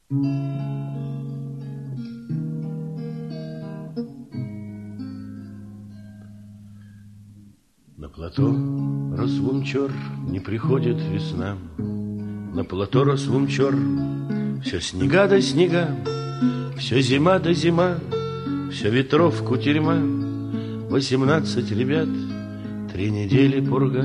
На плато Росвумчор не приходит весна. На плато Росвумчор все снега да снега, все зима да зима, все ветров кутерьма. 18 ребят, 3 недели пурга.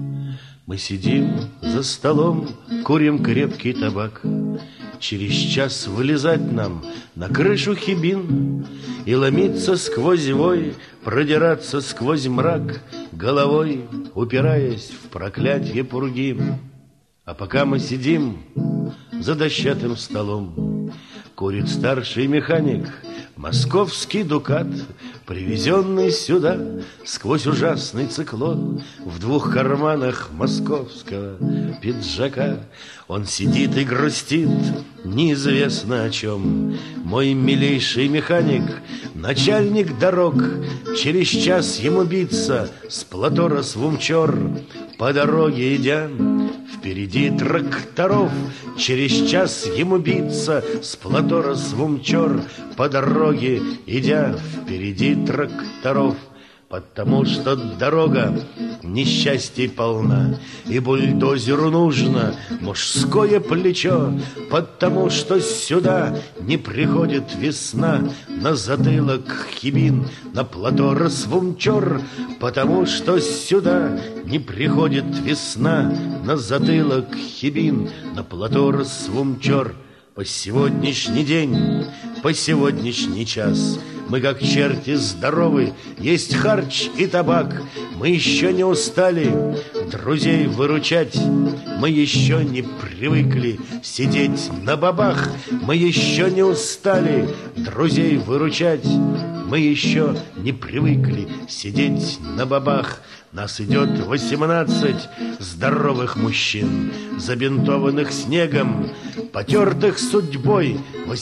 Мы сидим за столом, курим крепкий табак. Через час вылезать нам на крышу хибин и ломиться сквозь вой, продираться сквозь мрак, головой упираясь в проклятье пурги. А пока мы сидим за дощатым столом, курит старший механик московский дукат, привезенный сюда сквозь ужасный циклон в 2 карманах московского пиджака. Он сидит и грустит, неизвестно о чем. Мой милейший механик, начальник дорог, через час ему биться с плато Росвумчор. По дороге идя, впереди тракторов, через час ему биться с плато Росвумчор. По дороге идя, впереди тракторов. Потому что дорога несчастья полна, и бульдозеру нужно мужское плечо. Потому что сюда не приходит весна, на затылок хибин, на плато Росвумчор. Потому что сюда не приходит весна, на затылок хибин, на плато Росвумчор. По сегодняшний день, по сегодняшний час мы, как черти, здоровы, есть харч и табак. Мы еще не устали друзей выручать, мы еще не привыкли сидеть на бабах. Мы еще не устали друзей выручать, мы еще не привыкли сидеть на бабах. Нас идет 18 здоровых мужчин, забинтованных снегом, потертых судьбой.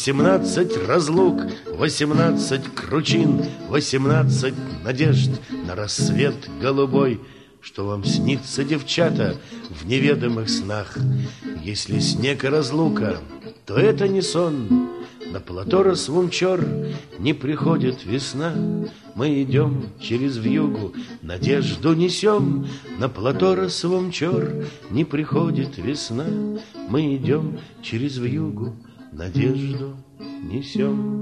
18 разлук, 18 кручин, 18 надежд на рассвет голубой. Что вам снится, девчата, в неведомых снах? Если снег и разлука, то это не сон. На плато Росвумчор не приходит весна. Мы идем через вьюгу, надежду несем. На плато Росвумчор не приходит весна. Мы идем через вьюгу, надежду несем.